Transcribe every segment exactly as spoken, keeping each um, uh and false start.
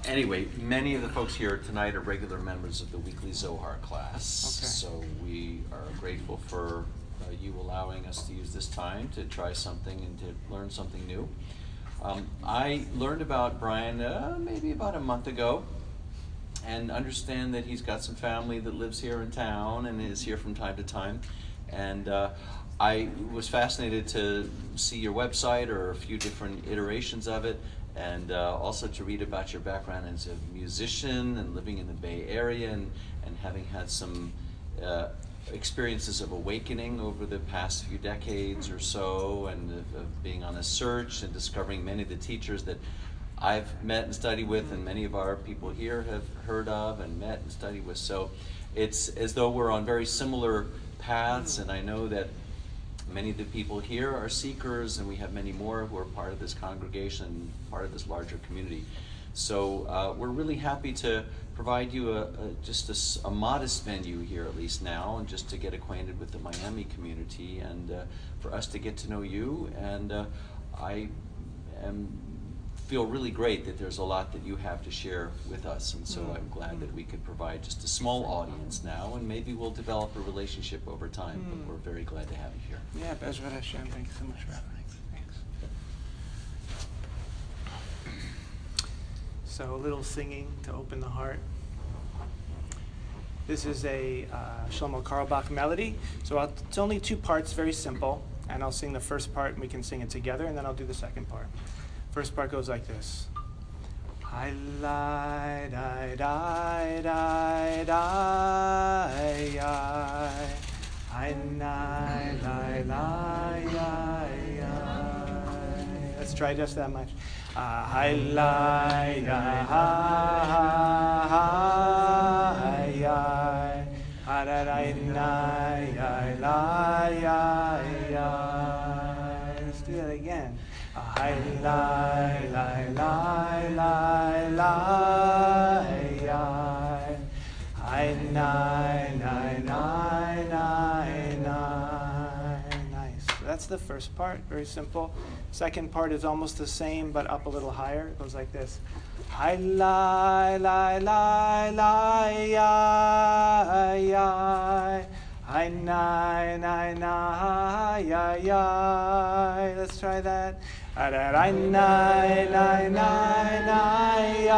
anyway, many of the folks here tonight are regular members of the weekly Zohar class. Okay. So we are grateful for uh, you allowing us to use this time to try something and to learn something new. Um, I learned about Brian uh, maybe about a month ago, and understand that he's got some family that lives here in town and is here from time to time. And uh, I was fascinated to see your website, or a few different iterations of it, and uh, also to read about your background as a musician and living in the Bay Area, and, and having had some uh, experiences of awakening over the past few decades or so, and of, of being on a search and discovering many of the teachers that I've met and studied with, and many of our people here have heard of and met and studied with. So it's as though we're on very similar paths, and I know that many of the people here are seekers, and we have many more who are part of this congregation, part of this larger community. So uh, we're really happy to provide you a, a just a, s- a modest venue here, at least now, and just to get acquainted with the Miami community, and uh, for us to get to know you. And uh, I am feel really great that there's a lot that you have to share with us, and so I'm glad that we could provide just a small audience now, and maybe we'll develop a relationship over time. Mm. But we're very glad to have you here. Yeah, Bezrat Hashem. Thank you so much for having me. Thanks. So a little singing to open the heart. This is a uh, Shlomo Carlebach melody. So I'll, it's only two parts, very simple, and I'll sing the first part, and we can sing it together, and then I'll do the second part. First part goes like this. I lie, die, die, die, die, I, I, lie, lie, lie, I, I. Let's try just that much. I lie, die, I, I, I, I, lie, I. Let's do that again. I lie, lie, lie, lie, lie, I, I, nine, nine, nine, nine, nine. Nice. So that's the first part, very simple. Second part is almost the same, but up a little higher. It goes like this. I lie, lie, lie, lie, I, I. I, nine, nine, nine, I, I. Let's try that. I, nine, nine, nine, nine, I,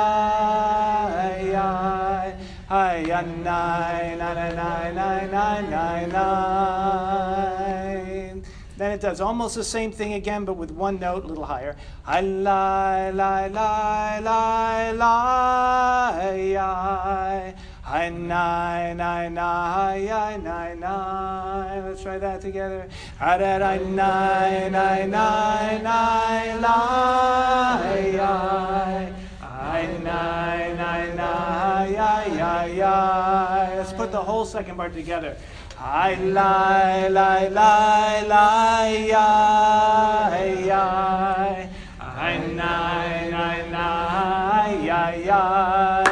I. I, nine, nine, nine, nine, nine, nine, nine. Then it does almost the same thing again, but with one note, a little higher. I, lie, lie, lie, lie, lie, I. I, nine, nine, nine, nine, nine. Let's try that together. I, nine, nine, nine, nine, nine, I, I, nine, nine, nine. Let's put the whole second part together. I, lie, lie, lie, lie, I, I, I, nine, nine, nine, I.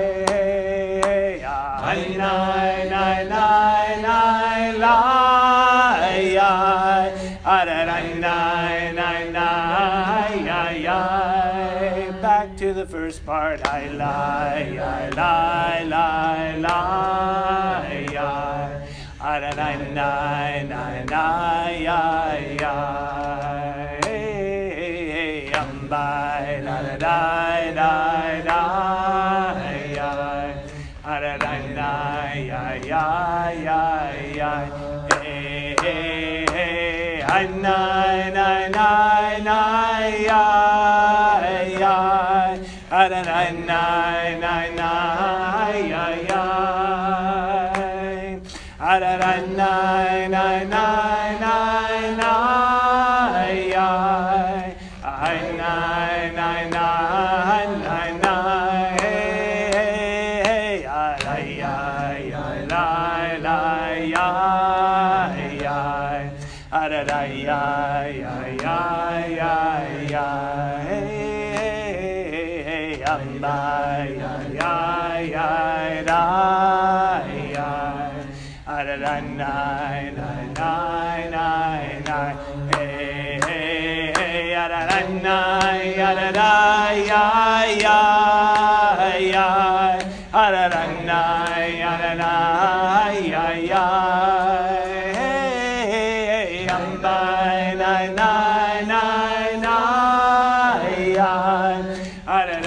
I, nine, nine, nine, nine, lie, I, I, nine, nine, nine, nine, back to the first part. I lie, I lie, lie, lie, I, I, nine, nine, nine, nine, I'm by, la, la, die, die, die. I, I, I, I, hey, hey, hey, I, nine, nine, nine, nine, I, I, I, nine, nine, nine, nine, I, I, nine, nine, nine, nine, nine, I, I, nine, nine, nine, nine, nine.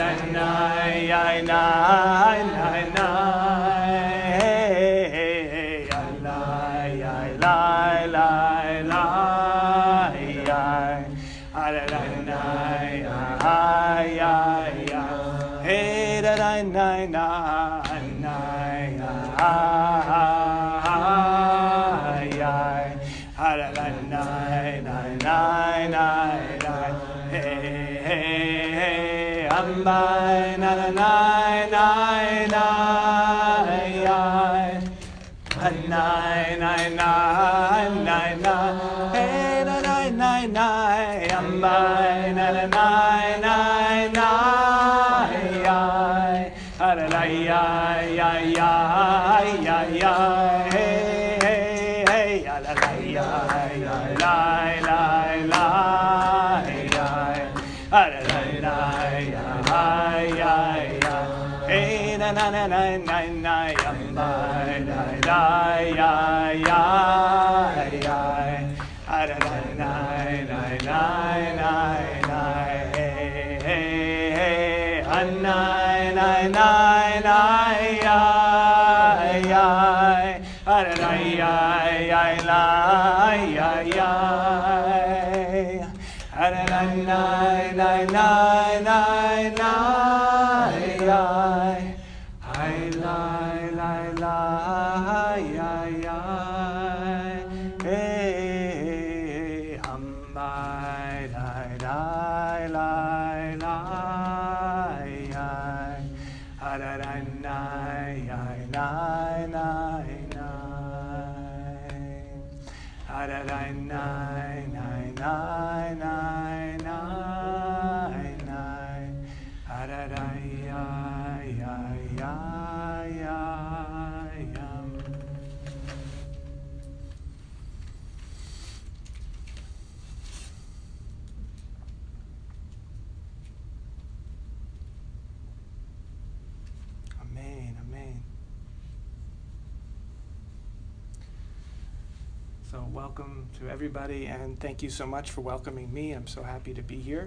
So welcome to everybody, and thank you so much for welcoming me. I'm so happy to be here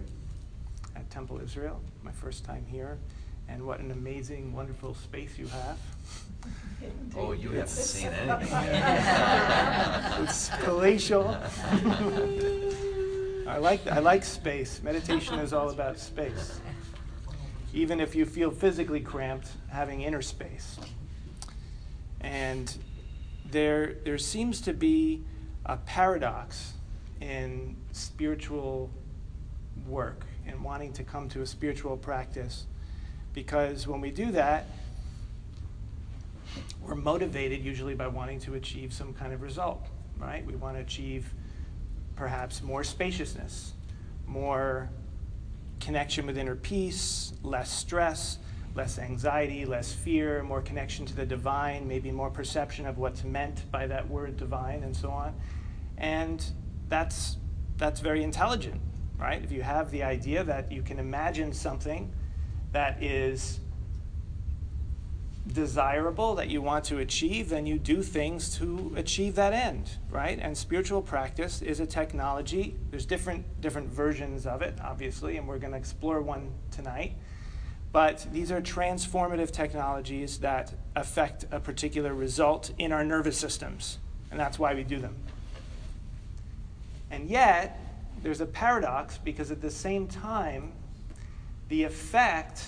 at Temple Israel, my first time here, and what an amazing, wonderful space you have. Oh, you haven't seen anything. It's palatial. I like I like space. Meditation is all about space. Even if you feel physically cramped, having inner space. And there there seems to be a paradox in spiritual work and wanting to come to a spiritual practice, because when we do that, we're motivated usually by wanting to achieve some kind of result, right? We want to achieve perhaps more spaciousness, more connection with inner peace, less stress, less anxiety, less fear, more connection to the divine, maybe more perception of what's meant by that word divine, and so on. And that's that's very intelligent, right? If you have the idea that you can imagine something that is desirable, that you want to achieve, then you do things to achieve that end, right? And spiritual practice is a technology. There's different different versions of it, obviously, and we're going to explore one tonight. But these are transformative technologies that affect a particular result in our nervous systems, and that's why we do them. And yet, there's a paradox, because at the same time, the effect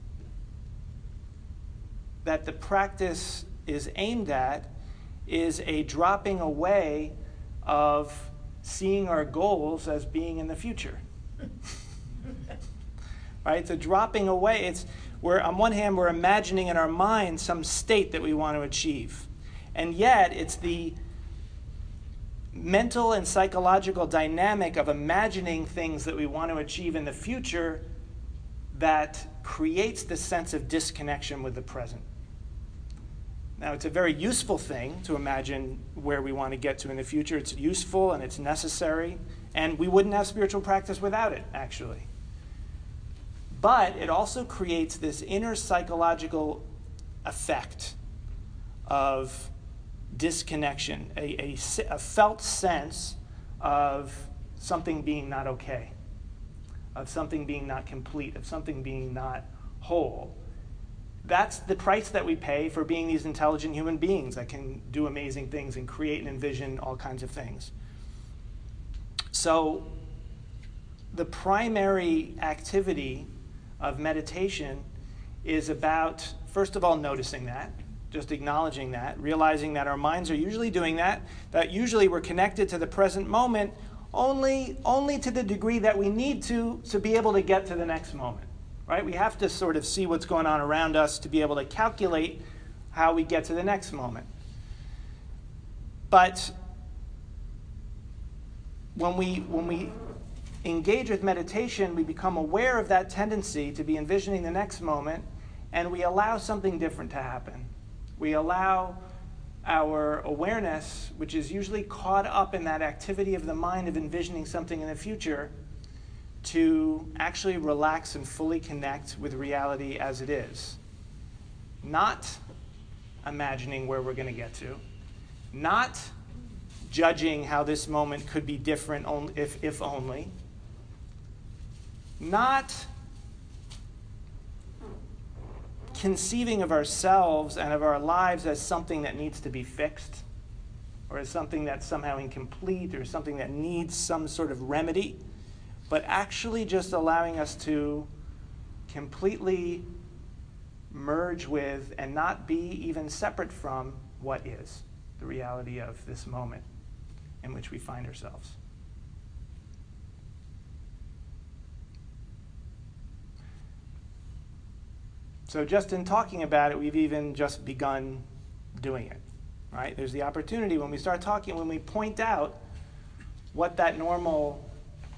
that the practice is aimed at is a dropping away of seeing our goals as being in the future. Right? It's a dropping away. It's where, on one hand, we're imagining in our mind some state that we want to achieve. And yet, it's the mental and psychological dynamic of imagining things that we want to achieve in the future that creates this sense of disconnection with the present. Now, it's a very useful thing to imagine where we want to get to in the future. It's useful and it's necessary, and we wouldn't have spiritual practice without it, actually. But it also creates this inner psychological effect of disconnection, a, a, a felt sense of something being not okay, of something being not complete, of something being not whole. That's the price that we pay for being these intelligent human beings that can do amazing things and create and envision all kinds of things. So the primary activity of meditation is about, first of all, noticing that, just acknowledging that, realizing that our minds are usually doing that, that usually we're connected to the present moment only, only to the degree that we need to to be able to get to the next moment, right? We have to sort of see what's going on around us to be able to calculate how we get to the next moment. But when we when we engage with meditation, we become aware of that tendency to be envisioning the next moment, and we allow something different to happen. We allow our awareness, which is usually caught up in that activity of the mind of envisioning something in the future, to actually relax and fully connect with reality as it is. Not imagining where we're going to get to, not judging how this moment could be different only if, if only, not conceiving of ourselves and of our lives as something that needs to be fixed, or as something that's somehow incomplete, or something that needs some sort of remedy, but actually just allowing us to completely merge with and not be even separate from what is the reality of this moment in which we find ourselves. So just in talking about it, we've even just begun doing it, right? There's the opportunity when we start talking, when we point out what that normal,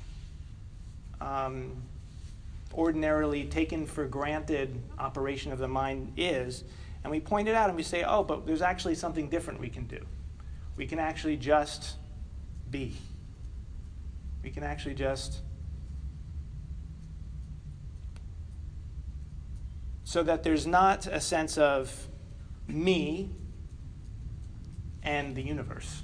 um, ordinarily taken for granted operation of the mind is, and we point it out and we say, oh, but there's actually something different we can do. We can actually just be. We can actually just so that there's not a sense of me and the universe.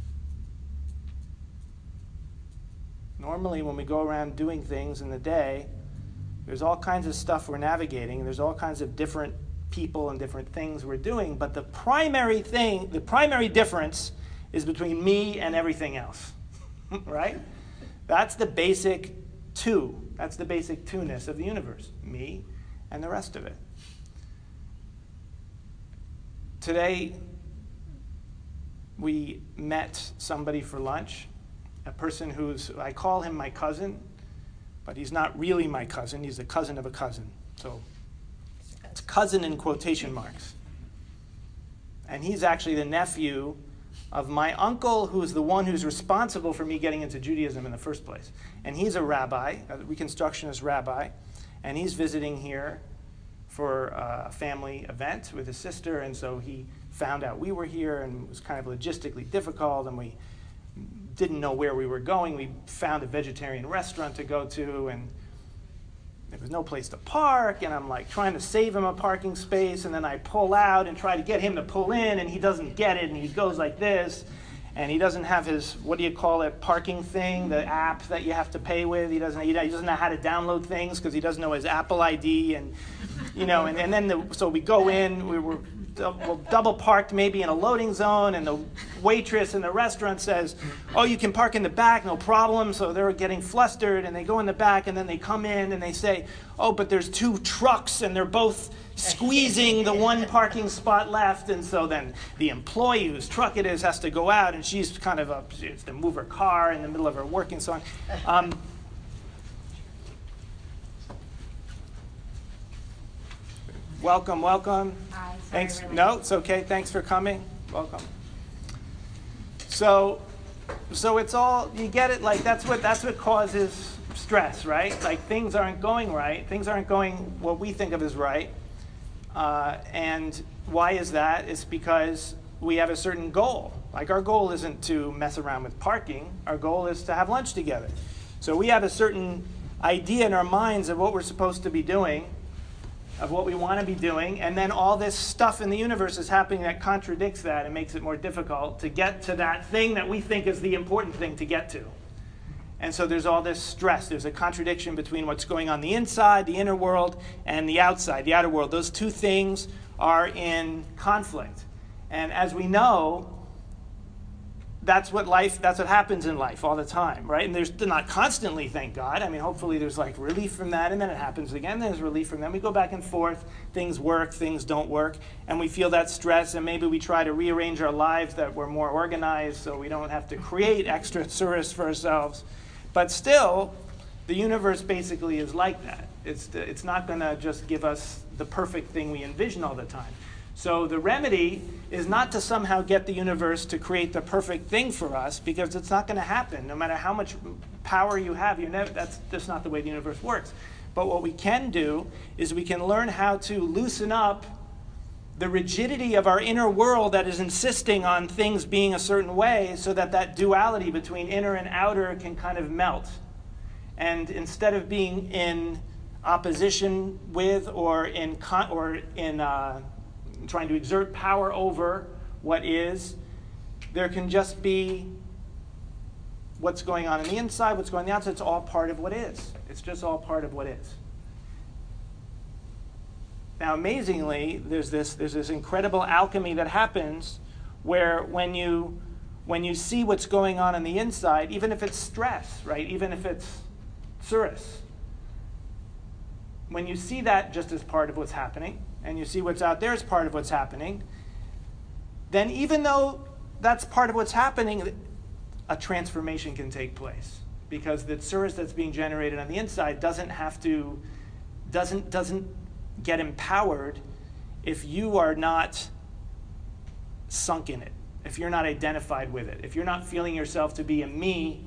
Normally, when we go around doing things in the day, there's all kinds of stuff we're navigating, and there's all kinds of different people and different things we're doing, but the primary thing, the primary difference is between me and everything else, right? That's the basic two. That's the basic two-ness of the universe, me and the rest of it. Today, we met somebody for lunch, a person who's, I call him my cousin, but he's not really my cousin. He's the cousin of a cousin. So it's cousin in quotation marks. And he's actually the nephew of my uncle, who's the one who's responsible for me getting into Judaism in the first place. And he's a rabbi, a Reconstructionist rabbi, and he's visiting here for a family event with his sister, and so he found out we were here, and it was kind of logistically difficult, and we didn't know where we were going. We found a vegetarian restaurant to go to, and there was no place to park, and I'm like trying to save him a parking space, and then I pull out and try to get him to pull in, and he doesn't get it, and he goes like this, and he doesn't have his, what do you call it, parking thing, the app that you have to pay with. He doesn't, he doesn't know how to download things because he doesn't know his Apple I D, and you know, and, and then the, so we go in, we were well, double parked maybe in a loading zone, and the waitress in the restaurant says, oh, you can park in the back, no problem. So they're getting flustered, and they go in the back, and then they come in and they say, oh, but there's two trucks, and they're both squeezing the one parking spot left. And so then the employee whose truck it is has to go out, and she's kind of up, she has to move her car in the middle of her work and so on. Um, Welcome, welcome. Hi, sorry, Thanks. really. No, it's okay. Thanks for coming. Welcome. So, so it's all, you get it. Like that's what that's what causes stress, right? Like things aren't going right. Things aren't going what we think of as right. Uh, and why is that? It's because we have a certain goal. Like our goal isn't to mess around with parking. Our goal is to have lunch together. So we have a certain idea in our minds of what we're supposed to be doing, of what we want to be doing, and then all this stuff in the universe is happening that contradicts that and makes it more difficult to get to that thing that we think is the important thing to get to. And so there's all this stress. There's a contradiction between what's going on the inside, the inner world, and the outside, the outer world. Those two things are in conflict. And as we know, that's what life, that's what happens in life all the time, right? And there's not constantly, thank God. I mean, hopefully there's like relief from that, and then it happens again, there's relief from that. We go back and forth, things work, things don't work, and we feel that stress, and maybe we try to rearrange our lives that we're more organized so we don't have to create extra stress for ourselves. But still, the universe basically is like that. It's, it's not going to just give us the perfect thing we envision all the time. So the remedy is not to somehow get the universe to create the perfect thing for us, because it's not going to happen. No matter how much power you have, you never, that's just not the way the universe works. But what we can do is we can learn how to loosen up the rigidity of our inner world that is insisting on things being a certain way, so that that duality between inner and outer can kind of melt. And instead of being in opposition with or in con- or in uh, trying to exert power over what is, there can just be what's going on in the inside, what's going on in the outside. It's all part of what is. It's just all part of what is. Now, amazingly, there's this there's this incredible alchemy that happens where when you when you see what's going on in the inside, even if it's stress, right? Even if it's surus, when you see that just as part of what's happening, and you see what's out there as part of what's happening, then even though that's part of what's happening, a transformation can take place. Because the surus that's being generated on the inside doesn't have to, doesn't, doesn't get empowered if you are not sunk in it, if you're not identified with it, if you're not feeling yourself to be a me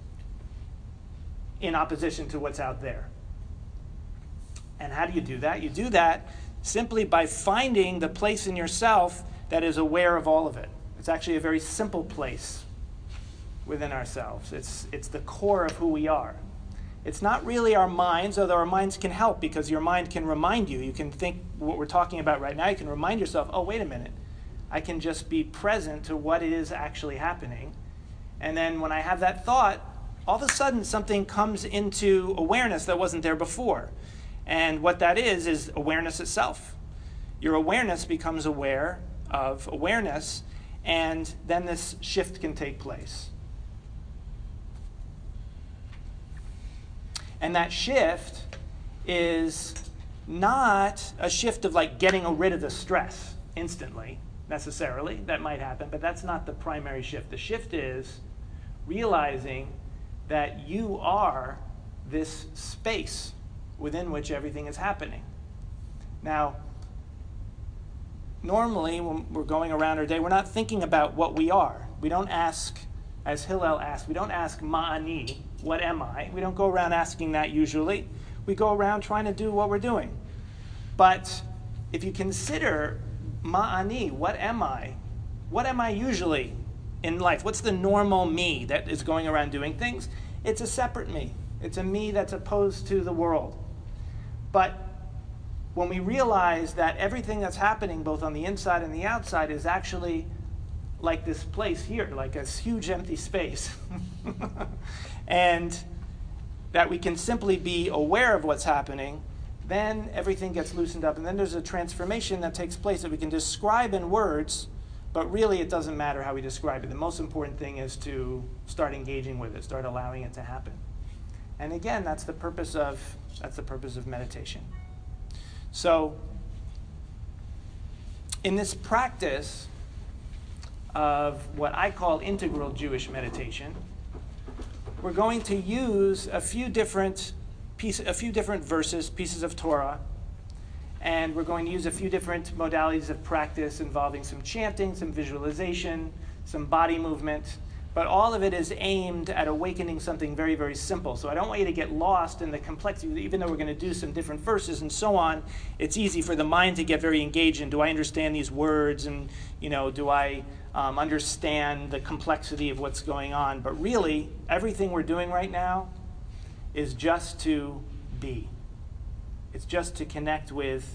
in opposition to what's out there. And how do you do that? You do that simply by finding the place in yourself that is aware of all of it. It's actually a very simple place within ourselves. It's, it's the core of who we are. It's not really our minds, although our minds can help, because your mind can remind you. You can think what we're talking about right now. You can remind yourself, oh, wait a minute. I can just be present to what is actually happening. And then when I have that thought, all of a sudden something comes into awareness that wasn't there before. And what that is, is awareness itself. Your awareness becomes aware of awareness, and then this shift can take place. And that shift is not a shift of like getting rid of the stress instantly, necessarily. That might happen, but that's not the primary shift. The shift is realizing that you are this space within which everything is happening. Now, normally when we're going around our day, we're not thinking about what we are. We don't ask, as Hillel asked, we don't ask ma'ani, what am I? We don't go around asking that usually. We go around trying to do what we're doing. But if you consider ma'ani, what am I? What am I usually in life? What's the normal me that is going around doing things? It's a separate me. It's a me that's opposed to the world. But when we realize that everything that's happening both on the inside and the outside is actually like this place here, like a huge empty space, and that we can simply be aware of what's happening, then everything gets loosened up. And then there's a transformation that takes place that we can describe in words, but really it doesn't matter how we describe it. The most important thing is to start engaging with it, start allowing it to happen. And again, that's the purpose of that's the purpose of meditation. So, in this practice of what I call integral Jewish meditation, we're going to use a few different piece, a few different verses, pieces of Torah, and we're going to use a few different modalities of practice involving some chanting, some visualization, some body movement. But all of it is aimed at awakening something very, very simple. So I don't want you to get lost in the complexity. Even though we're going to do some different verses and so on, it's easy for the mind to get very engaged in, do I understand these words? And, you know, do I um, understand the complexity of what's going on? But really, everything we're doing right now is just to be. It's just to connect with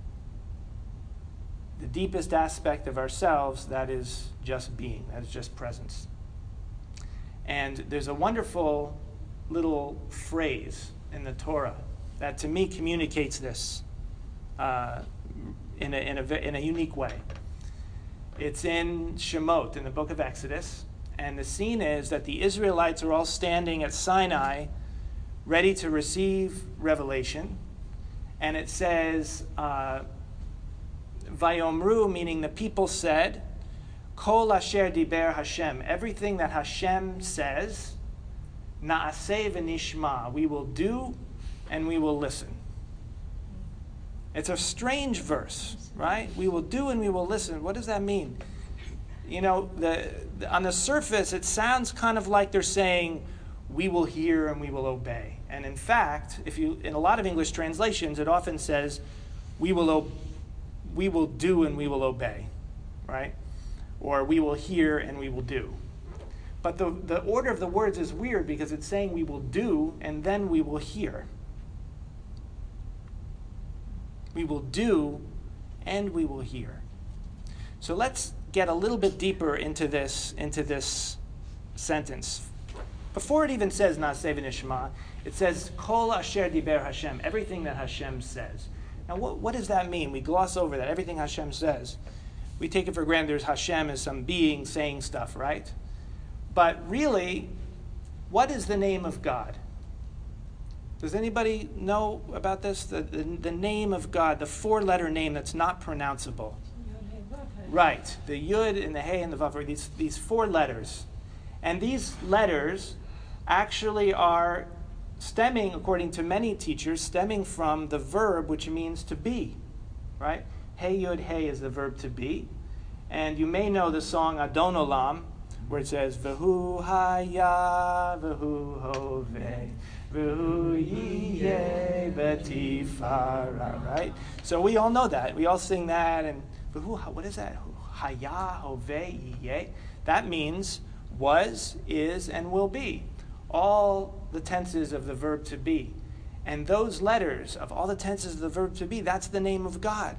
the deepest aspect of ourselves, that is just being, that is just presence. And there's a wonderful little phrase in the Torah that to me communicates this uh, in, a, in, a, in a unique way. It's in Shemot, in the book of Exodus, and the scene is that the Israelites are all standing at Sinai ready to receive revelation, and it says, uh, Vayomru, meaning the people said, Kol asher diber Hashem, everything that Hashem says, Na'aseh v'nishma, we will do and we will listen. It's a strange verse, right? We will do and we will listen. What does that mean? You know, the, the on the surface, it sounds kind of like they're saying, we will hear and we will obey. And in fact, if you in a lot of English translations, it often says, we will o- we will do and we will obey, right? Or we will hear and we will do. But the, the order of the words is weird because it's saying we will do and then we will hear. We will do and we will hear. So let's get a little bit deeper into this, into this sentence. Before it even says Na'aseh v'nishma, it says Kol asher diber Hashem, everything that Hashem says. Now what, what does that mean? We gloss over that, everything Hashem says. We take it for granted there's Hashem as some being saying stuff, right? But really, what is the name of God? Does anybody know about this? The, the, the name of God, the four-letter name that's not pronounceable. Right, the Yud and the Hey and the Vav, these, these four letters. And these letters actually are stemming, according to many teachers, stemming from the verb which means to be, right? Hey Yud Hey is the verb to be. And you may know the song Adon Olam, where it says, V'hu haya, v'hu hoveh, v'hu yiyeh b'tifara, right? So we all know that. We all sing that. And v'hu, what is that? Haya, hoveh, yiyeh. That means was, is, and will be. All the tenses of the verb to be. And those letters of all the tenses of the verb to be, that's the name of God.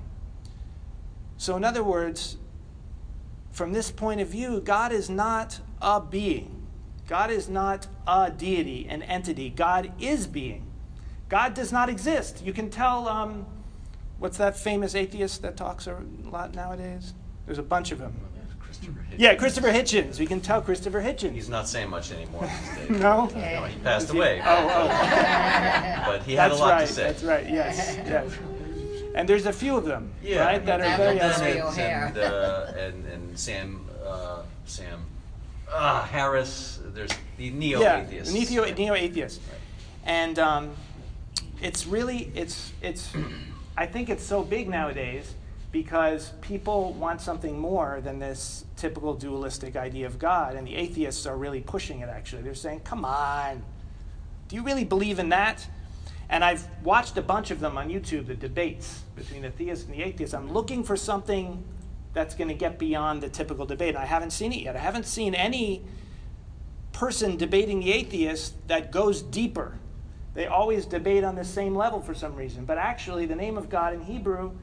So in other words, from this point of view, God is not a being. God is not a deity, an entity. God is being. God does not exist. You can tell, um, what's that famous atheist that talks a lot nowadays? There's a bunch of them. Christopher Hitchens. Yeah, Christopher Hitchens. We can tell Christopher Hitchens. He's not saying much anymore these days. No? No, he passed away. Oh, oh. But he had That's a lot right, to say. That's right, yes, yes. And there's a few of them, Yeah, right, that are That very one does unknown. real hair. and, uh, and and Sam uh, Sam uh, Harris. There's the neo Yeah, atheists. neo neo atheists, and um, it's really it's it's. I think it's so big nowadays because people want something more than this typical dualistic idea of God, and the atheists are really pushing it. Actually, they're saying, "Come on, do you really believe in that?" And I've watched a bunch of them on YouTube, the debates between the theists and the atheists. I'm looking for something that's going to get beyond the typical debate. And I haven't seen it yet. I haven't seen any person debating the atheist that goes deeper. They always debate on the same level for some reason. But actually, the name of God in Hebrew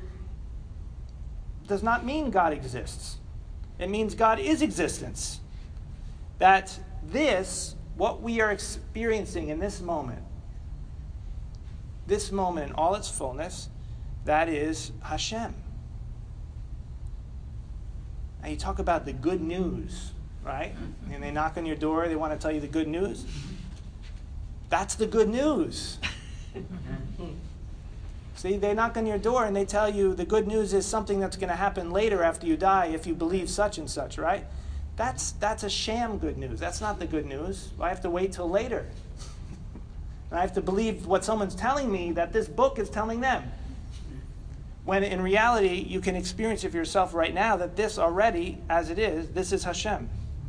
does not mean God exists. It means God is existence. That this, what we are experiencing in this moment, this moment in all its fullness, that is Hashem. And you talk about the good news, right? And they knock on your door, they want to tell you the good news. That's the good news. See, they knock on your door and they tell you the good news is something that's going to happen later after you die if you believe such and such, right? That's that's a sham good news. That's not the good news. I have to wait till later. And I have to believe what someone's telling me that this book is telling them. When in reality, you can experience it for yourself right now that this already, as it is, this is Hashem.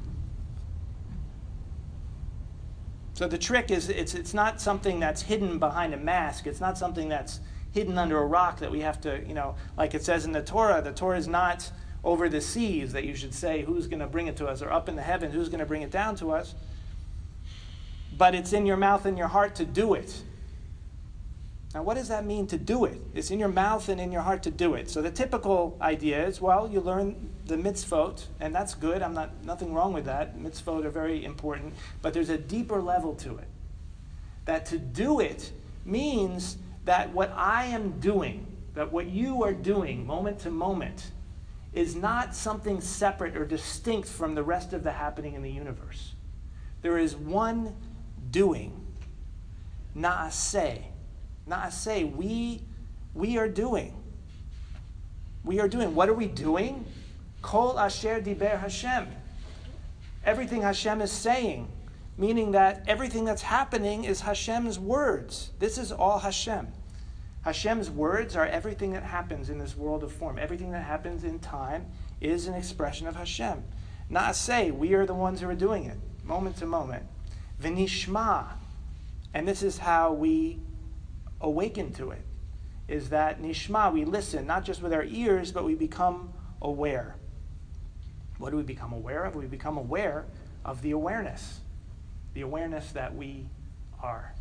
So the trick is it's it's not something that's hidden behind a mask. It's not something that's hidden under a rock that we have to, you know, like it says in the Torah, the Torah is not over the seas that you should say who's going to bring it to us, or up in the heavens, who's going to bring it down to us. But it's in your mouth and your heart to do it. Now, what does that mean to do it? It's in your mouth and in your heart to do it. So the typical idea is, well, you learn the mitzvot, and that's good. I'm not nothing wrong with that. Mitzvot are very important, but there's a deeper level to it. That to do it means that what I am doing, that what you are doing moment to moment, is not something separate or distinct from the rest of the happening in the universe. There is one doing. Naaseh. Naaseh, we, we are doing. We are doing. What are we doing? Kol asher diber Hashem. Everything Hashem is saying, meaning that everything that's happening is Hashem's words. This is all Hashem. Hashem's words are everything that happens in this world of form. Everything that happens in time is an expression of Hashem. Naaseh, we are the ones who are doing it, moment to moment. V'nishma, and this is how we awaken to it, is that nishma, we listen, not just with our ears, but we become aware. What do we become aware of? We become aware of the awareness, the awareness that we are.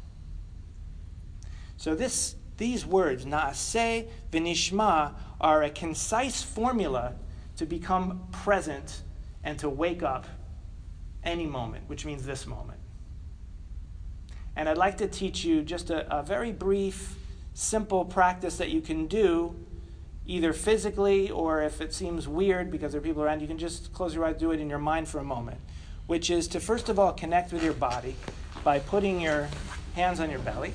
So this, these words, naaseh v'nishma, are a concise formula to become present and to wake up any moment, which means this moment. And I'd like to teach you just a, a very brief, simple practice that you can do, either physically or if it seems weird because there are people around, you can just close your eyes, do it in your mind for a moment, which is to first of all connect with your body by putting your hands on your belly.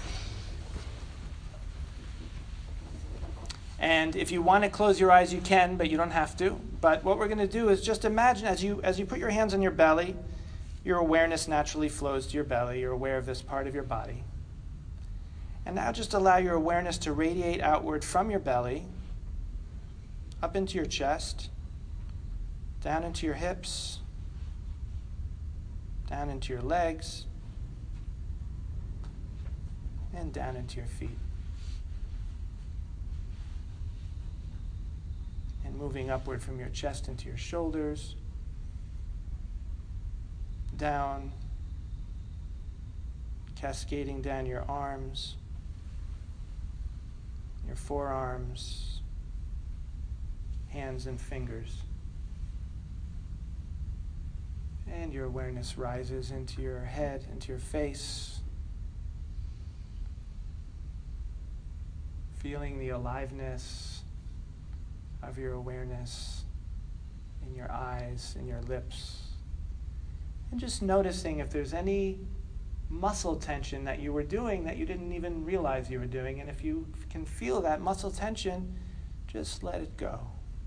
And if you want to close your eyes, you can, but you don't have to. But what we're going to do is just imagine as you as you put your hands on your belly, your awareness naturally flows to your belly. You're aware of this part of your body. And now just allow your awareness to radiate outward from your belly, up into your chest, down into your hips, down into your legs, and down into your feet. And moving upward from your chest into your shoulders, down, cascading down your arms, your forearms, hands and fingers. And your awareness rises into your head, into your face, feeling the aliveness of your awareness in your eyes, in your lips, and just noticing if there's any muscle tension that you were doing that you didn't even realize you were doing. And if you can feel that muscle tension, just let it go.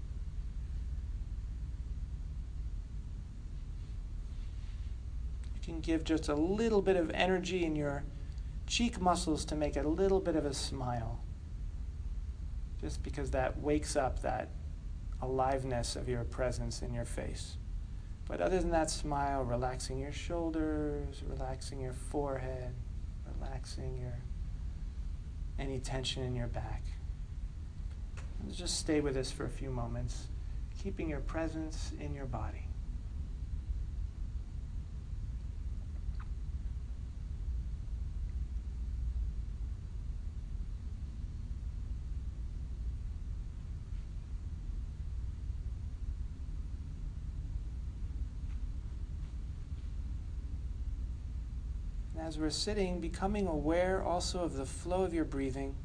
You can give just a little bit of energy in your cheek muscles to make it a little bit of a smile, just because that wakes up that aliveness of your presence in your face. But other than that smile, relaxing your shoulders, relaxing your forehead, relaxing your any tension in your back. And just stay with us for a few moments, keeping your presence in your body. As we're sitting, becoming aware also of the flow of your breathing.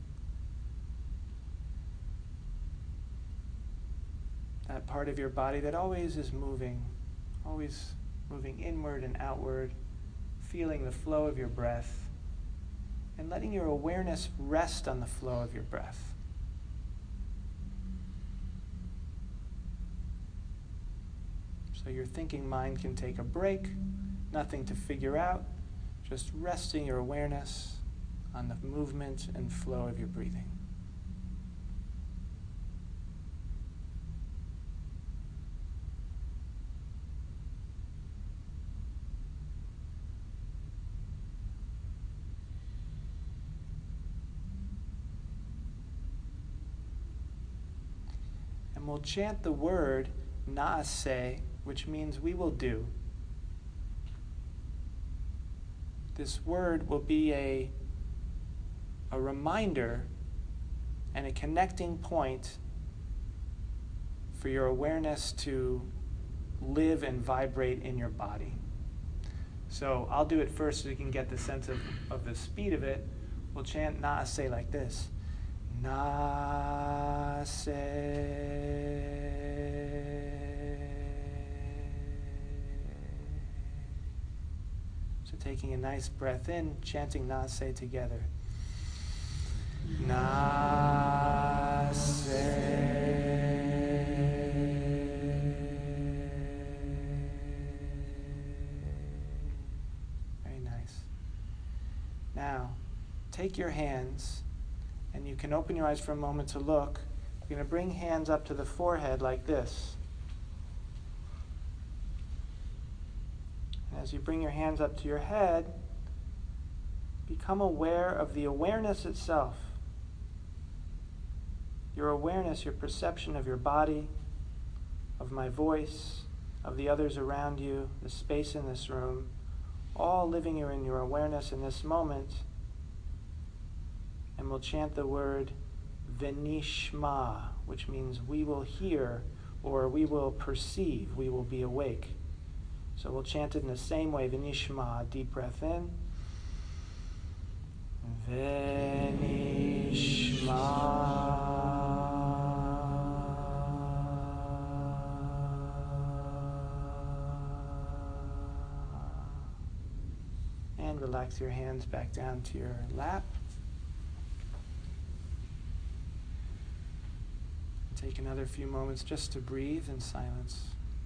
That part of your body that always is moving, always moving inward and outward, feeling the flow of your breath, and letting your awareness rest on the flow of your breath. So your thinking mind can take a break, nothing to figure out. Just resting your awareness on the movement and flow of your breathing. And we'll chant the word naaseh, which means we will do. This word will be a, a reminder and a connecting point for your awareness to live and vibrate in your body. So I'll do it first so you can get the sense of, of the speed of it. We'll chant Nase like this. Nase. So taking a nice breath in, chanting Nase together. Nase. Very nice. Now, take your hands, and you can open your eyes for a moment to look. You're going to bring hands up to the forehead like this. And as you bring your hands up to your head, become aware of the awareness itself. Your awareness, your perception of your body, of my voice, of the others around you, the space in this room, all living here in your awareness in this moment. And we'll chant the word Vinishma, which means we will hear or we will perceive, we will be awake. So we'll chant it in the same way. Vinishma, deep breath in. Vinishma. And relax your hands back down to your lap. Take another few moments just to breathe in silence.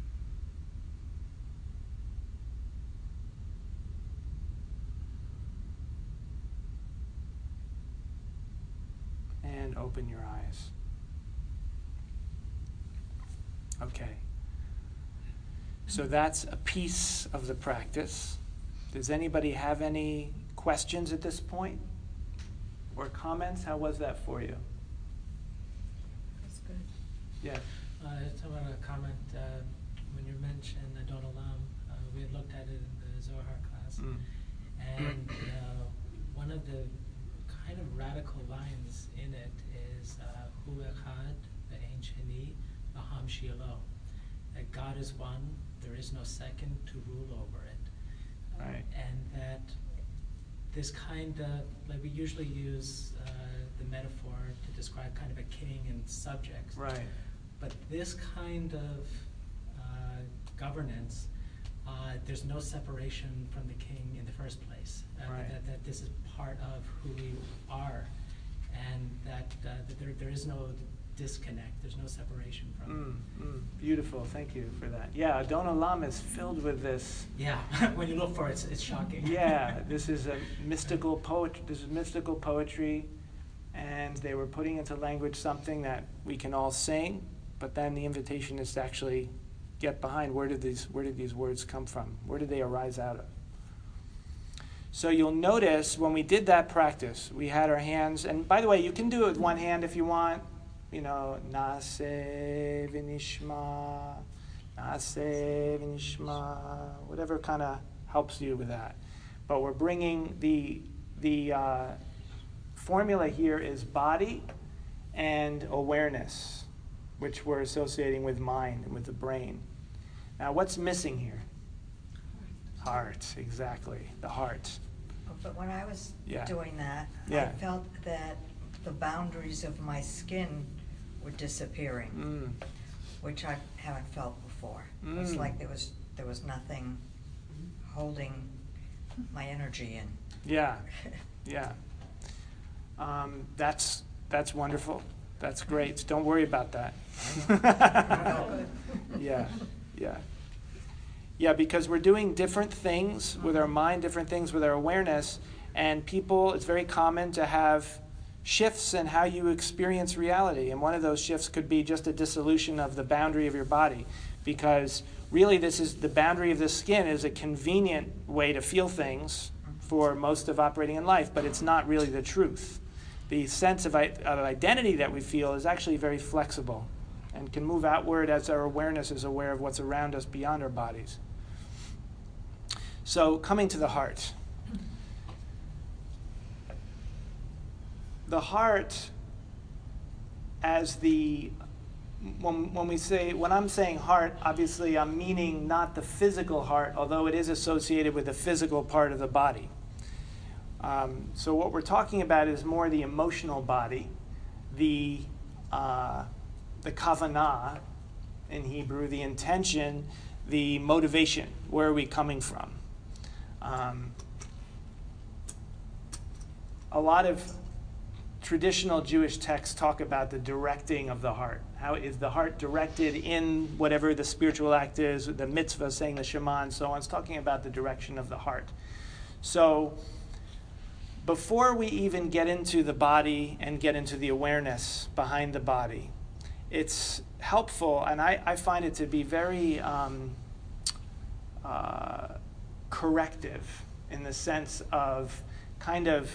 And open your eyes. Okay. So that's a piece of the practice. Does anybody have any questions at this point? Or comments? How was that for you? Yes. Uh, I just want to comment, uh, when you mentioned Adon Olam, uh, we had looked at it in the Zohar class, Mm. and uh, one of the kind of radical lines in it is Hu Echad Ve'ein Sheni Aham Shi'elo, that God is one, there is no second to rule over it. Uh, Right. And that this kind of, like we usually use uh, the metaphor to describe kind of a king and subjects. Right. But this kind of uh, governance, uh, there's no separation from the king in the first place. Uh, Right. that, that this is part of who we are, and that, uh, that there, there is no disconnect, there's no separation from Mm, mm, beautiful, thank you for that. Yeah, Adon Olam is filled with this. it. Yeah, when you look for it, it's, it's shocking. Yeah, this is a mystical poet. This is mystical poetry, and they were putting into language something that we can all sing. But then the invitation is to actually get behind where did these where did these words come from? Where did they arise out of? So you'll notice when we did that practice, we had our hands, and by the way, you can do it with one hand if you want. You know, Nase Vinishma, Nase Vinishma, whatever kind of helps you with that. But we're bringing the the uh, formula here is body and awareness, which we're associating with mind and with the brain. Now, what's missing here? Heart, exactly, the heart. But when I was Yeah. doing that, Yeah. I felt that the boundaries of my skin were disappearing, Mm. which I haven't felt before. It was Mm. like there was there was nothing holding my energy in. Yeah, yeah. Um, that's that's wonderful. That's great. Don't worry about that. Yeah, yeah. Yeah, because we're doing different things with our mind, different things with our awareness, and people, it's very common to have shifts in how you experience reality. And one of those shifts could be just a dissolution of the boundary of your body, because really this is the boundary of the skin is a convenient way to feel things for most of operating in life, but it's not really the truth. The sense of, of identity that we feel is actually very flexible and can move outward as our awareness is aware of what's around us beyond our bodies. So, coming to the heart. The heart, as the when, when we say, when I'm saying heart, obviously I'm meaning not the physical heart, although it is associated with the physical part of the body. Um, so what we're talking about is more the emotional body, the uh, the kavanah in Hebrew, the intention, the motivation. Where are we coming from? Um, a lot of traditional Jewish texts talk about the directing of the heart. How is the heart directed in whatever the spiritual act is, the mitzvah, saying the Shema, and so on. It's talking about the direction of the heart. So before we even get into the body and get into the awareness behind the body, it's helpful, and I, I find it to be very um, uh, corrective in the sense of kind of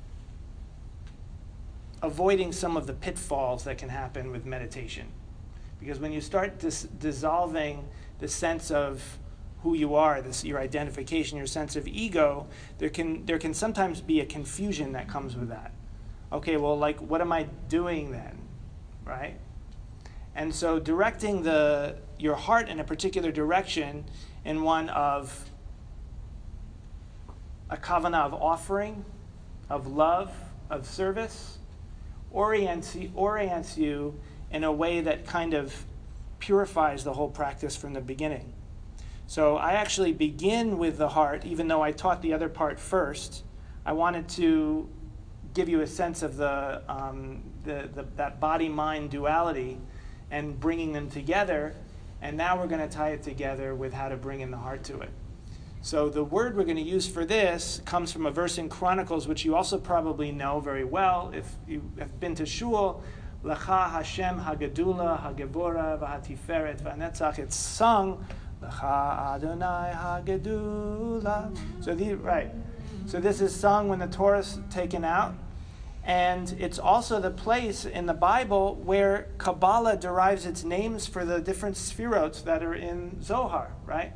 avoiding some of the pitfalls that can happen with meditation. Because when you start dis- dissolving the sense of who you are, this your identification, your sense of ego, there can there can sometimes be a confusion that comes with that. Okay, well, like, what am I doing then, right? And so directing the your heart in a particular direction, in one of a kavanah of offering, of love, of service, orients, orients you in a way that kind of purifies the whole practice from the beginning. So I actually begin with the heart, even though I taught the other part first. I wanted to give you a sense of the, um, the, the that body-mind duality and bringing them together. And now we're going to tie it together with how to bring in the heart to it. So the word we're going to use for this comes from a verse in Chronicles, which you also probably know very well if you have been to Shul. Lecha Hashem Hagadula Hagevora V'Hatiferet V'Netzach. It's sung. Lecha Adonai Hagedula. So the right. So this is sung when the Torah is taken out, and it's also the place in the Bible where Kabbalah derives its names for the different sefirot that are in Zohar. Right.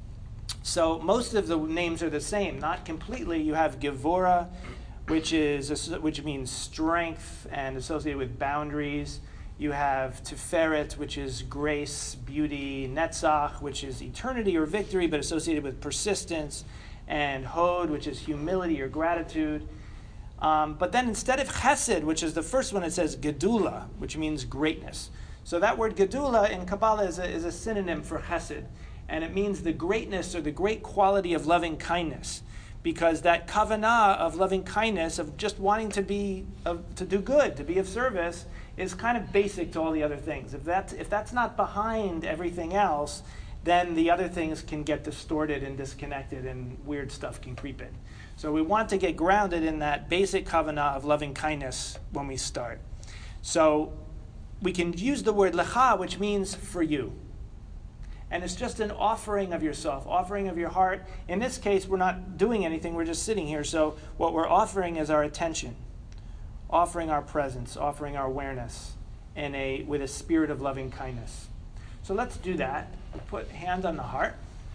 So most of the names are the same, not completely. You have Gevora, which is which means strength and associated with boundaries. You have Tiferet, which is grace, beauty. Netzach, which is eternity or victory, but associated with persistence. And Hod, which is humility or gratitude. Um, but then instead of Chesed, which is the first one, it says Gedula, which means greatness. So that word Gedula in Kabbalah is a, is a synonym for Chesed. And it means the greatness or the great quality of loving kindness. Because that kavanah of loving kindness, of just wanting to be, of, to do good, to be of service, is kind of basic to all the other things. If that's, if that's not behind everything else, then the other things can get distorted and disconnected and weird stuff can creep in. So we want to get grounded in that basic kavanah of loving kindness when we start. So we can use the word lecha, which means for you. And it's just an offering of yourself, offering of your heart. In this case, we're not doing anything, we're just sitting here. So what we're offering is our attention, offering our presence, offering our awareness in a with a spirit of loving kindness. So let's do that. Put hand on the heart.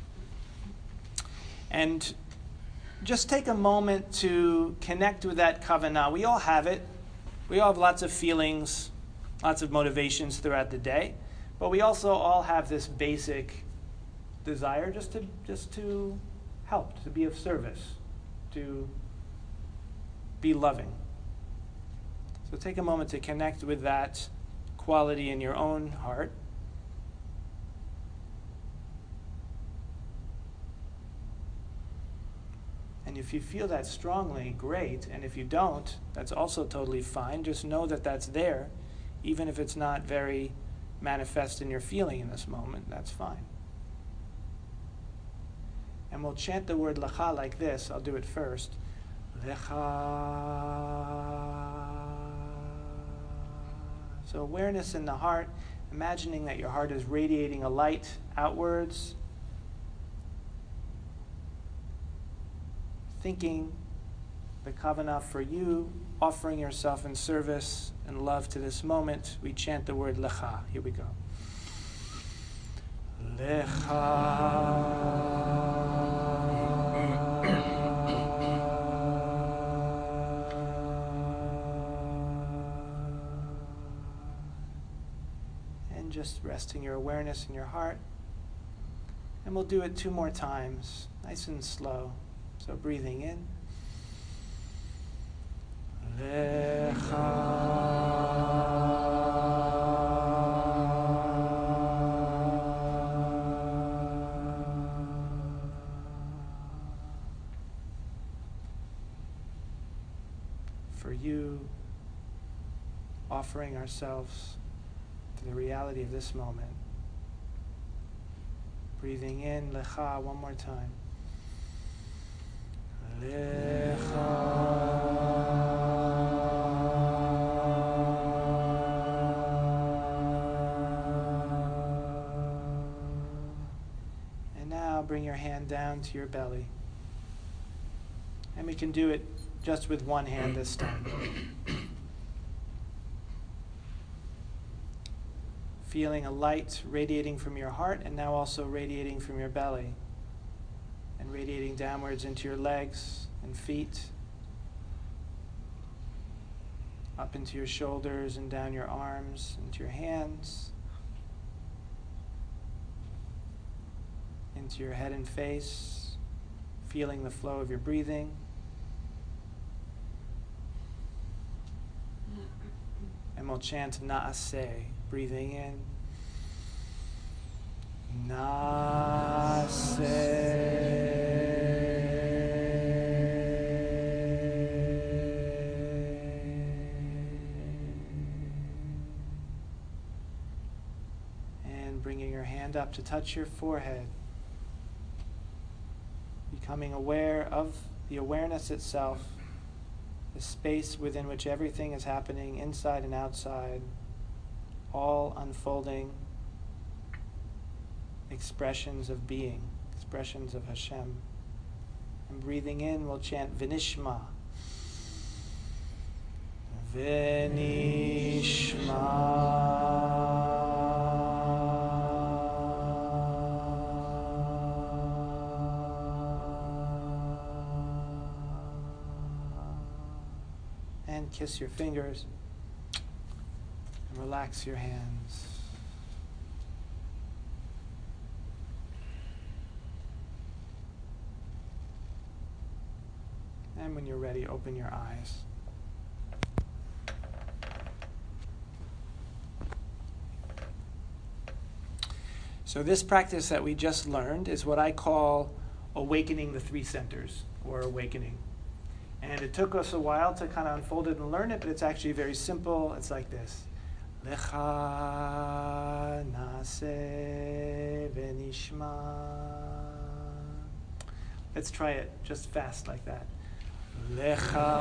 And just take a moment to connect with that kavanah. We all have it. We all have lots of feelings, lots of motivations throughout the day. But we also all have this basic desire just to just to help, to be of service, to be loving. So take a moment to connect with that quality in your own heart. And if you feel that strongly, great. And if you don't, that's also totally fine. Just know that that's there, even if it's not very manifest in your feeling in this moment, that's fine. And we'll chant the word lecha like this. I'll do it first. Lecha. So awareness in the heart, imagining that your heart is radiating a light outwards. Thinking the kavanah for you, offering yourself in service and love to this moment. We chant the word lecha. Here we go. Lecha. And just resting your awareness in your heart. And we'll do it two more times, nice and slow. So breathing in. For you, offering ourselves to the reality of this moment. Breathing in, Lecha, one more time. Lecha. And now bring your hand down to your belly. And we can do it just with one hand this time. Feeling a light radiating from your heart and now also radiating from your belly and radiating downwards into your legs and feet, up into your shoulders and down your arms, into your hands, into your head and face, feeling the flow of your breathing. And we'll chant Na'aseh, breathing in. Na'aseh. And bringing your hand up to touch your forehead. Becoming aware of the awareness itself. The space within which everything is happening, inside and outside, all unfolding expressions of being, expressions of Hashem. And breathing in, we'll chant Vinishma. Vinishma. And kiss your fingers and relax your hands. And when you're ready, open your eyes. So this practice that we just learned is what I call awakening the three centers, or awakening. And it took us a while to kind of unfold it and learn it, but it's actually very simple. It's like this. Lecha na'aseh v'nishma. Let's try it just fast like that. Lecha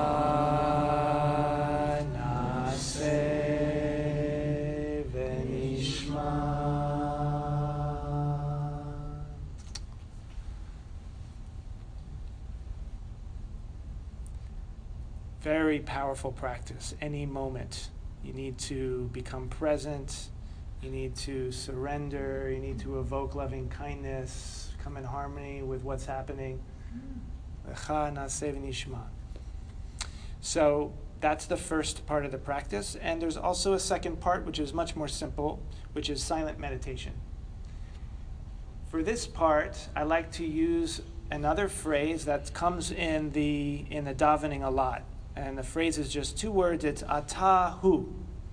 na'aseh v'nishma. Very powerful practice. Any moment, you need to become present, you need to surrender, you need to evoke loving kindness, come in harmony with what's happening. Lecha na'aseh v'nishma. So that's the first part of the practice, and there's also a second part which is much more simple, which is silent meditation. For this part, I like to use another phrase that comes in the in the davening a lot. And the phrase is just two words. It's atahu.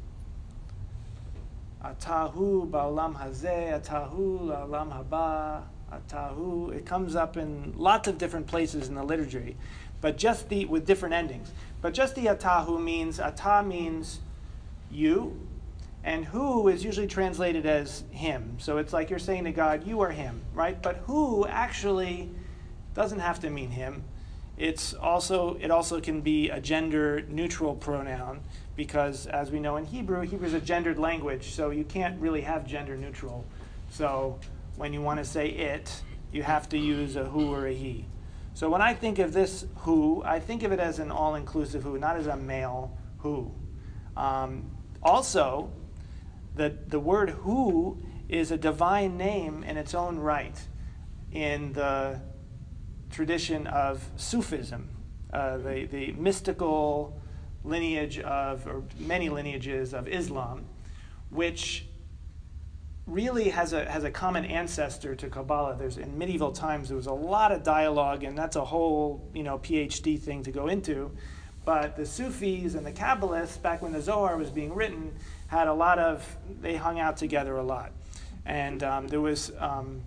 Atahu ba'olam hazeh, atahu la'olam haba, atahu. It comes up in lots of different places in the liturgy, but just the with different endings. But just the atahu means, ata means you, and hu is usually translated as him. So it's like you're saying to God, you are him, right? But hu actually doesn't have to mean him. It's also it also can be a gender neutral pronoun because, as we know in Hebrew, Hebrew is a gendered language, so you can't really have gender neutral. So when you want to say it, you have to use a who or a he. So when I think of this who, I think of it as an all-inclusive who, not as a male who. Um, also, the the word who is a divine name in its own right in the tradition of Sufism, uh, the, the mystical lineage of, or many lineages of Islam, which really has a has a common ancestor to Kabbalah. There's in medieval times there was a lot of dialogue, and that's a whole you know PhD thing to go into. But the Sufis and the Kabbalists, back when the Zohar was being written, had a lot of they hung out together a lot, and um, there was um,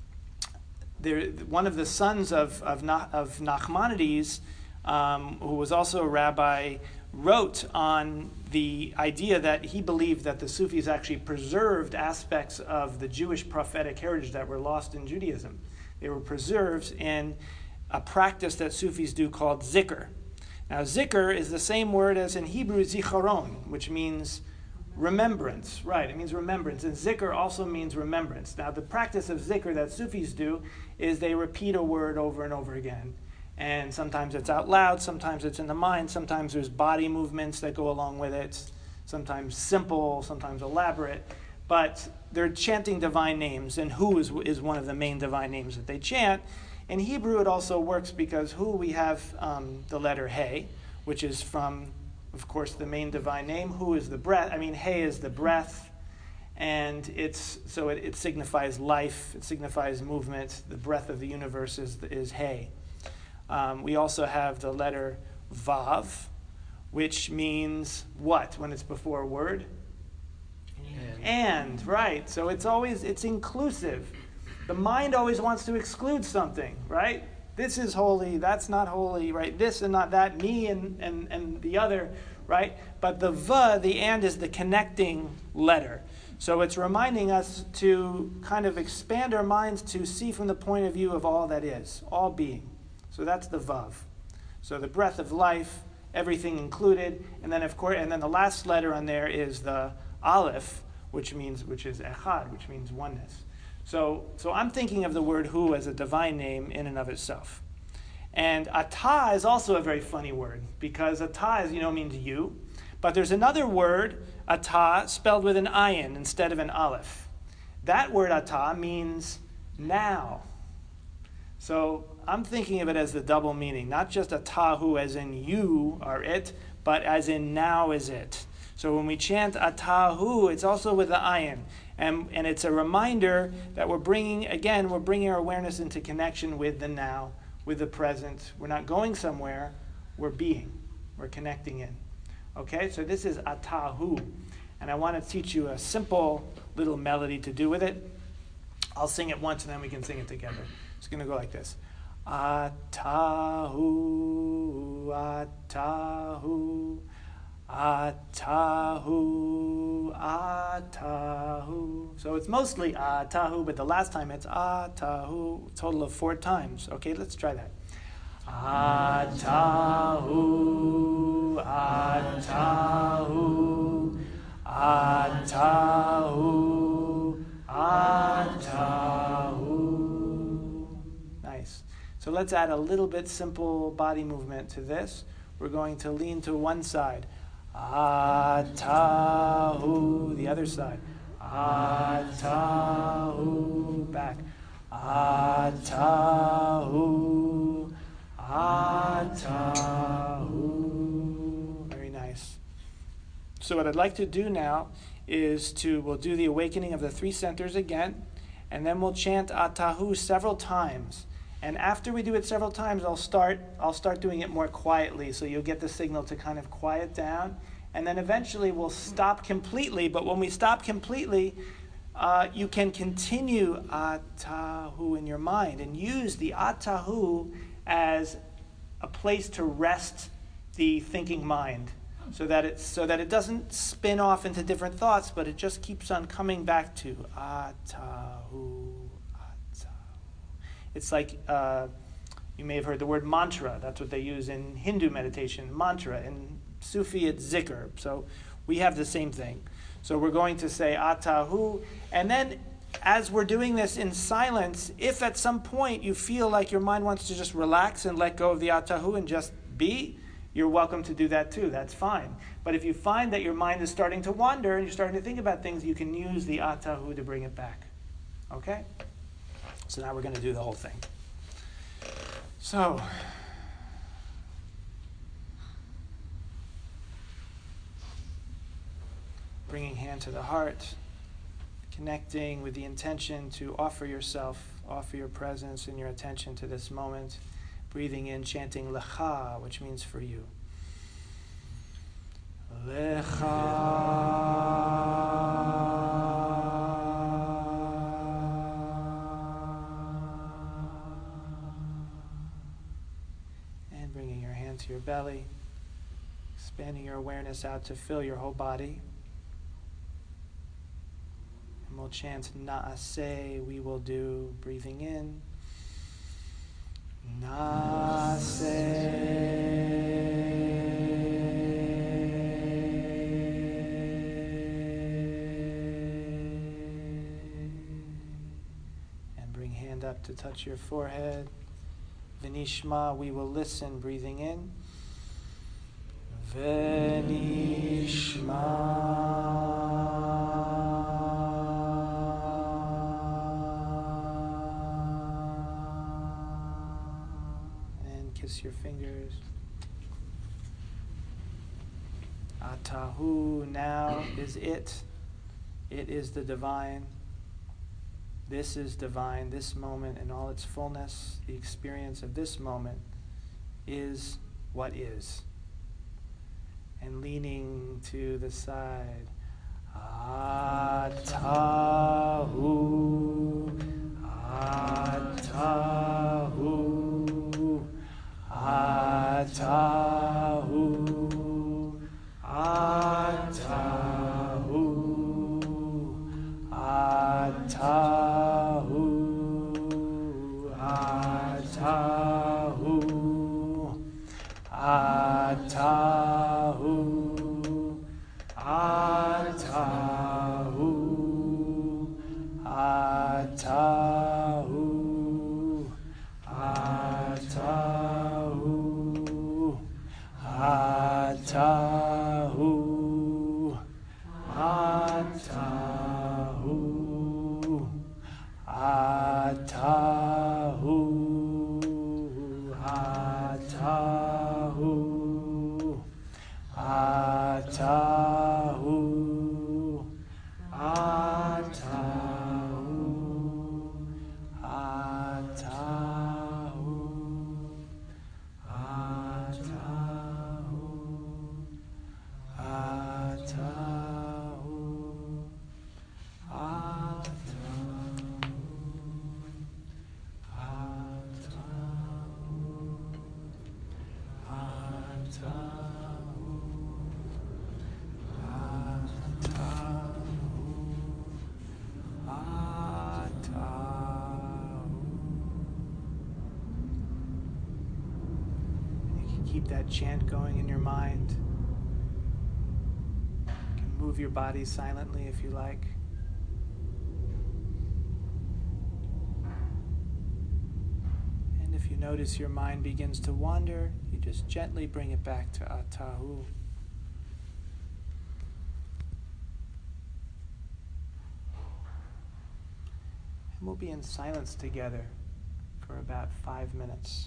there one of the sons of of, Na, of Nachmanides, um, who was also a rabbi, wrote on the idea that he believed that the Sufis actually preserved aspects of the Jewish prophetic heritage that were lost in Judaism. They were preserved in a practice that Sufis do called zikr. Now, zikr is the same word as in Hebrew zicharon, which means remembrance. Right, it means remembrance. And zikr also means remembrance. Now, the practice of zikr that Sufis do is they repeat a word over and over again. And sometimes it's out loud, sometimes it's in the mind, sometimes there's body movements that go along with it, sometimes simple, sometimes elaborate. But they're chanting divine names, and Hu is, is one of the main divine names that they chant. In Hebrew, it also works because Hu, we have um, the letter He, which is from, of course, the main divine name. Hu is the breath. I mean, He is the breath, and it's so it, it signifies life. It signifies movement. The breath of the universe is is He. Um, we also have the letter Vav, which means what when it's before a word? And. and, right. So it's always, it's inclusive. The mind always wants to exclude something, right? This is holy, that's not holy, right? This and not that, me and, and, and the other, right? But the V, the and, is the connecting letter. So it's reminding us to kind of expand our minds to see from the point of view of all that is, all being. So that's the Vav. So the breath of life, everything included, and then of course, and then the last letter on there is the Aleph, which means, which is Echad, which means oneness. So, so I'm thinking of the word Hu as a divine name in and of itself. And Atah is also a very funny word because Atah, is, you know, means you, but there's another word, Atah, spelled with an ayin instead of an aleph. That word Atah means now. So I'm thinking of it as the double meaning, not just Atahu as in you are it, but as in now is it. So when we chant Atahu, it's also with the ayin. And, and it's a reminder that we're bringing, again, we're bringing our awareness into connection with the now, with the present. We're not going somewhere, we're being. We're connecting in. Okay, so this is Atahu. And I want to teach you a simple little melody to do with it. I'll sing it once and then we can sing it together. It's going to go like this. Atahu, Atahu, Atahu, Atahu. So it's mostly Atahu, but the last time it's Atahu, total of four times. Okay, let's try that. Atahu, Atahu, Atahu, Atahu. Nice. So let's add a little bit simple body movement to this. We're going to lean to one side. Atahu. The other side. Atahu. Back. Atahu. Atahu. Very nice. So what I'd like to do now is to, we'll do the awakening of the three centers again, and then we'll chant Atahu several times. And after we do it several times, I'll start I'll start doing it more quietly, so you'll get the signal to kind of quiet down. And then eventually we'll stop completely, but when we stop completely, uh, you can continue Atahu in your mind and use the Atahu as a place to rest the thinking mind, so that it so that it doesn't spin off into different thoughts, but it just keeps on coming back to Atahu. It's like, uh, you may have heard the word mantra. That's what they use in Hindu meditation, mantra. In Sufi, it's zikr. So we have the same thing. So we're going to say Atahu. And then as we're doing this in silence, if at some point you feel like your mind wants to just relax and let go of the Atahu and just be, you're welcome to do that too. That's fine. But if you find that your mind is starting to wander and you're starting to think about things, you can use the Atahu to bring it back. Okay? So now we're going to do the whole thing. So, bringing hand to the heart, connecting with the intention to offer yourself, offer your presence and your attention to this moment. Breathing in, chanting Lecha, which means for you. And bringing your hand to your belly, expanding your awareness out to fill your whole body. And we'll chant Naaseh, we will do, breathing in. And bring hand up to touch your forehead. V'nishma, we will listen, breathing in. Kiss your fingers. Atahu, now is it. It is the divine. This is divine. This moment in all its fullness, the experience of this moment is what is. And leaning to the side. Atahu, Atahu. Atahu, Atahu, Atahu, Atahu, Atahu, Atahu, Atahu, Atahu. Atahu, Atahu, Atahu, Atahu, Atahu, Keep that chant going in your mind. You can move your body silently if you like. And if you notice your mind begins to wander, you just gently bring it back to Atahu. And we'll be in silence together for about five minutes.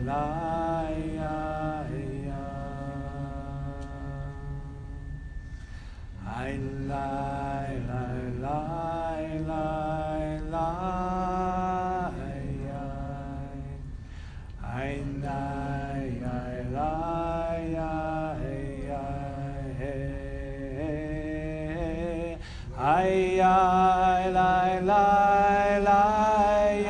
I lie, lie, lie, lie, lie, I lie, I lie, I lie, lie, lie,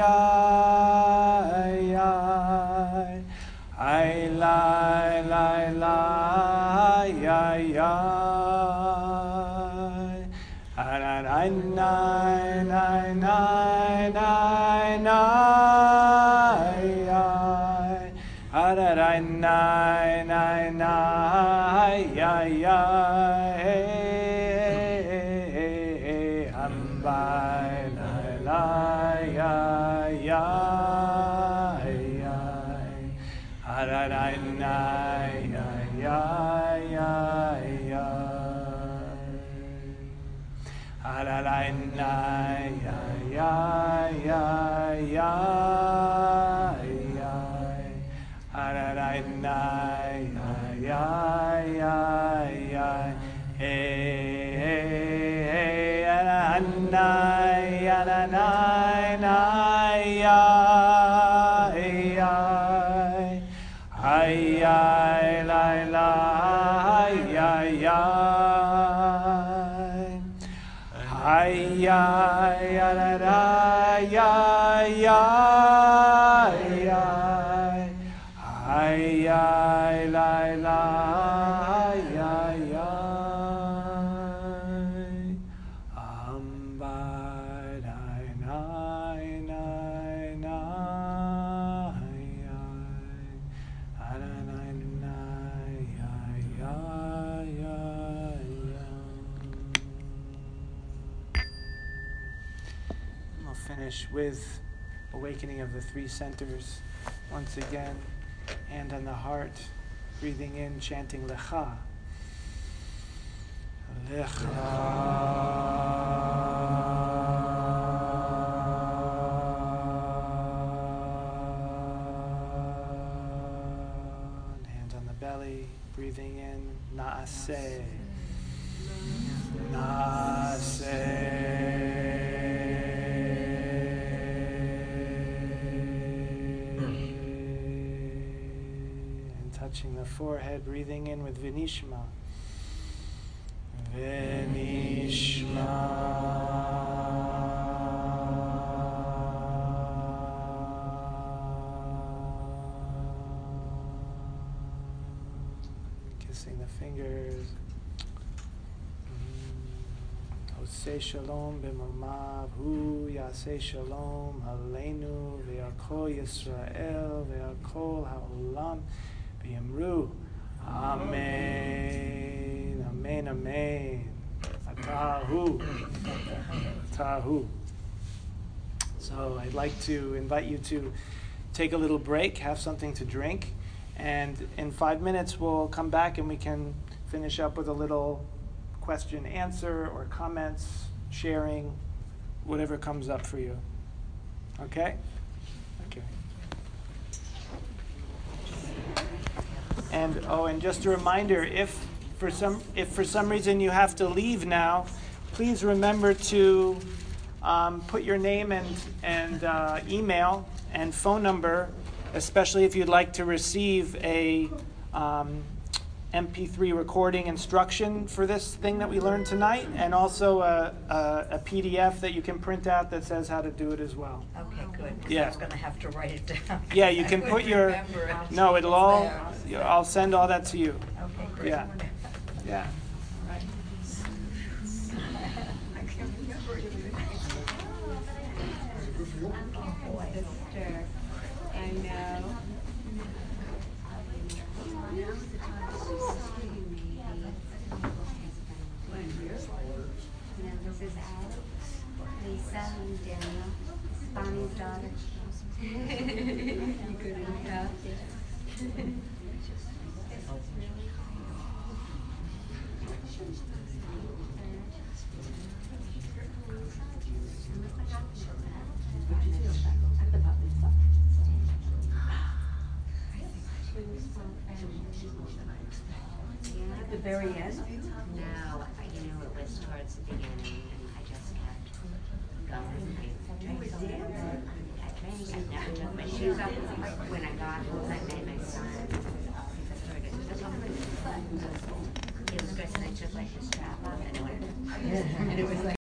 I lie, lie, lie, nine, nine, nine, nine, nine, nine, nine, nine, with awakening of the three centers. Once again, hand on the heart, breathing in, chanting Lecha. Lecha. Hand on the belly, breathing in, Naaseh. Naaseh. Touching the forehead, breathing in with Vinishma. Vinishma. Kissing the fingers. Oseh shalom b'mamav hu yaseh shalom aleinu ve'akol Yisrael ve'akol ha'olam. B'yamru, Amen, Amen, Amen. Atahu, Atahu. So I'd like to invite you to take a little break, have something to drink, and in five minutes we'll come back and we can finish up with a little question answer or comments, sharing, whatever comes up for you. Okay? Okay. And oh, and just a reminder, if for some if for some reason you have to leave now, please remember to um, put your name and and uh, email and phone number, especially if you'd like to receive a um, M P three recording instruction for this thing that we learned tonight, and also a, a, a P D F that you can print out that says how to do it as well. Okay, good. 'Cause Yeah. I was going to have to write it down. Yeah, you I can put couldn't your. remember it. No, it'll all. There. I'll send all that to you. Okay, great. Yeah. Yeah. Right. I can't remember it. Oh, boy. Sister, I know. No, this is Al, Lisa, and Daniel. This is Bonnie's daughter. You couldn't help it. At the very end? No, I- you know, it was towards the beginning, and I just kept going. You were dancing? I think I never took my shoes off. When I got home, I made my son. He was dressed, and I took like his strap off, and it went. And it was like.